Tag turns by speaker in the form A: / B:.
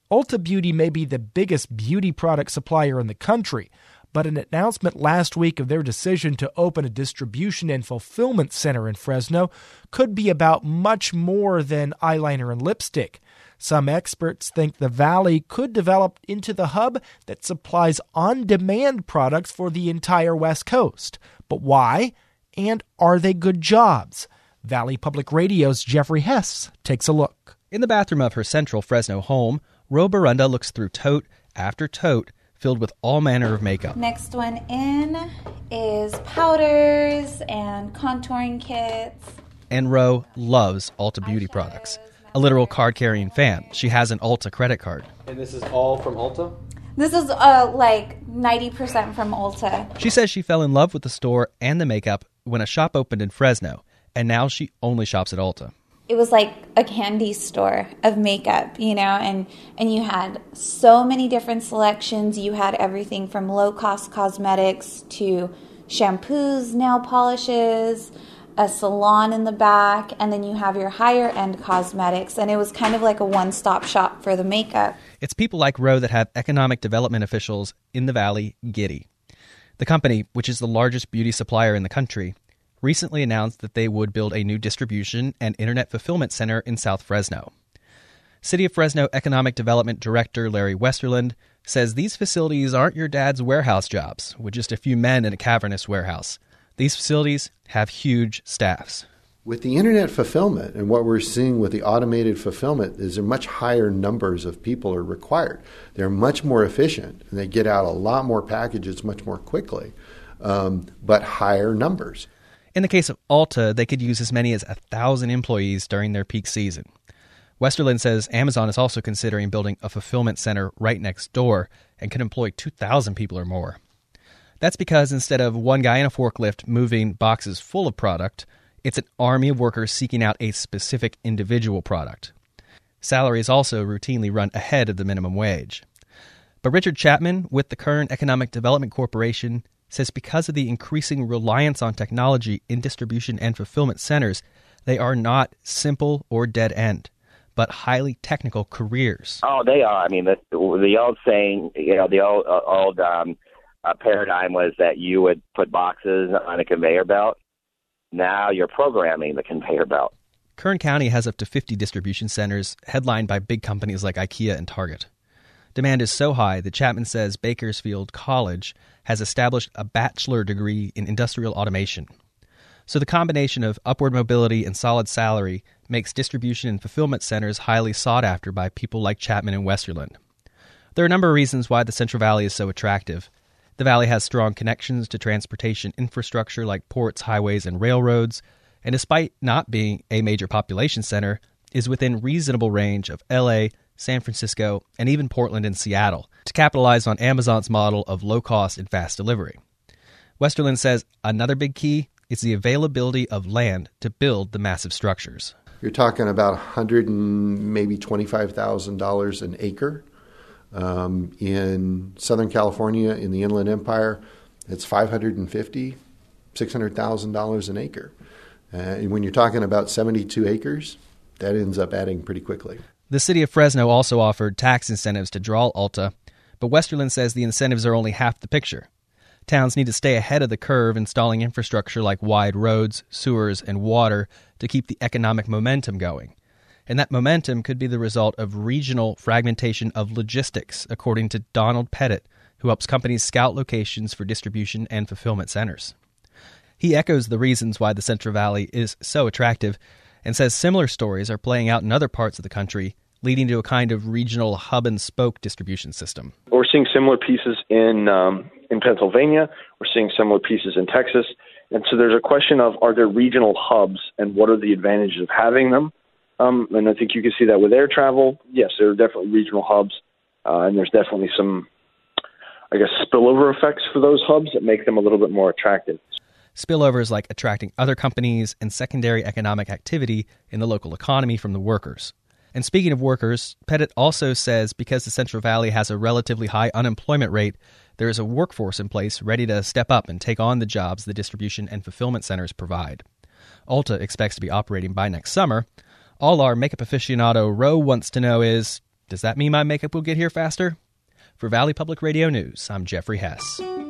A: Ulta Beauty may be the biggest beauty product supplier in the country, but an announcement last week of their decision to open a distribution and fulfillment center in Fresno could be about much more than eyeliner and lipstick. Some experts think the Valley could develop into the hub that supplies on-demand products for the entire West Coast. But why? And are they good jobs? Valley Public Radio's Jeffrey Hess takes a look.
B: In the bathroom of her central Fresno home, Ro Barunda looks through tote after tote filled with all manner of makeup.
C: Next one in is powders and contouring kits.
B: And Ro loves Ulta Beauty products. A literal card-carrying fan. She has an Ulta credit card.
D: And this is all from Ulta?
C: This is like 90% from Ulta.
B: She says she fell in love with the store and the makeup when a shop opened in Fresno, and now she only shops at Ulta.
C: It was like a candy store of makeup, and you had so many different selections. You had everything from low-cost cosmetics to shampoos, nail polishes, a salon in the back, and then you have your higher-end cosmetics, and it was kind of like a one-stop shop for the makeup.
B: It's people like Ro that have economic development officials in the Valley giddy. The company, which is the largest beauty supplier in the country, recently announced that they would build a new distribution and internet fulfillment center in South Fresno. City of Fresno Economic Development Director Larry Westerland says these facilities aren't your dad's warehouse jobs with just a few men in a cavernous warehouse. These facilities have huge staffs.
E: With the internet fulfillment and what we're seeing with the automated fulfillment is there much higher numbers of people are required. They're much more efficient and they get out a lot more packages much more quickly, but higher numbers.
B: In the case of Ulta, they could use as many as 1,000 employees during their peak season. Westerland says Amazon is also considering building a fulfillment center right next door and could employ 2,000 people or more. That's because instead of one guy in a forklift moving boxes full of product, it's an army of workers seeking out a specific individual product. Salaries also routinely run ahead of the minimum wage. But Richard Chapman with the Kern Economic Development Corporation says because of the increasing reliance on technology in distribution and fulfillment centers, they are not simple or dead end, but highly technical careers.
F: Oh, they are. I mean, the old saying, the old paradigm was that you would put boxes on a conveyor belt. Now you're programming the conveyor belt.
B: Kern County has up to 50 distribution centers headlined by big companies like IKEA and Target. Demand is so high that Chapman says Bakersfield College has established a bachelor degree in industrial automation. So the combination of upward mobility and solid salary makes distribution and fulfillment centers highly sought after by people like Chapman and Westerland. There are a number of reasons why the Central Valley is so attractive. The Valley has strong connections to transportation infrastructure like ports, highways, and railroads, and despite not being a major population center, is within reasonable range of L.A., San Francisco, and even Portland and Seattle to capitalize on Amazon's model of low-cost and fast delivery. Westerland says another big key is the availability of land to build the massive structures.
E: You're talking about $100 and maybe $25,000 an acre. In Southern California, in the Inland Empire, it's $550,000, $600,000 an acre. And when you're talking about 72 acres, that ends up adding pretty quickly.
B: The city of Fresno also offered tax incentives to draw Ulta, but Westerland says the incentives are only half the picture. Towns need to stay ahead of the curve installing infrastructure like wide roads, sewers, and water to keep the economic momentum going. And that momentum could be the result of regional fragmentation of logistics, according to Donald Pettit, who helps companies scout locations for distribution and fulfillment centers. He echoes the reasons why the Central Valley is so attractive and says similar stories are playing out in other parts of the country, leading to a kind of regional hub-and-spoke distribution system.
G: We're seeing similar pieces in Pennsylvania. We're seeing similar pieces in Texas. And so there's a question of, are there regional hubs, and what are the advantages of having them? And I think you can see that with air travel. Yes, there are definitely regional hubs, and there's definitely some, spillover effects for those hubs that make them a little bit more attractive.
B: Spillovers like attracting other companies and secondary economic activity in the local economy from the workers. And speaking of workers, Pettit also says because the Central Valley has a relatively high unemployment rate, there is a workforce in place ready to step up and take on the jobs the distribution and fulfillment centers provide. Ulta expects to be operating by next summer. All our makeup aficionado Ro wants to know is Does that mean my makeup will get here faster? For Valley Public Radio News, I'm Jeffrey Hess.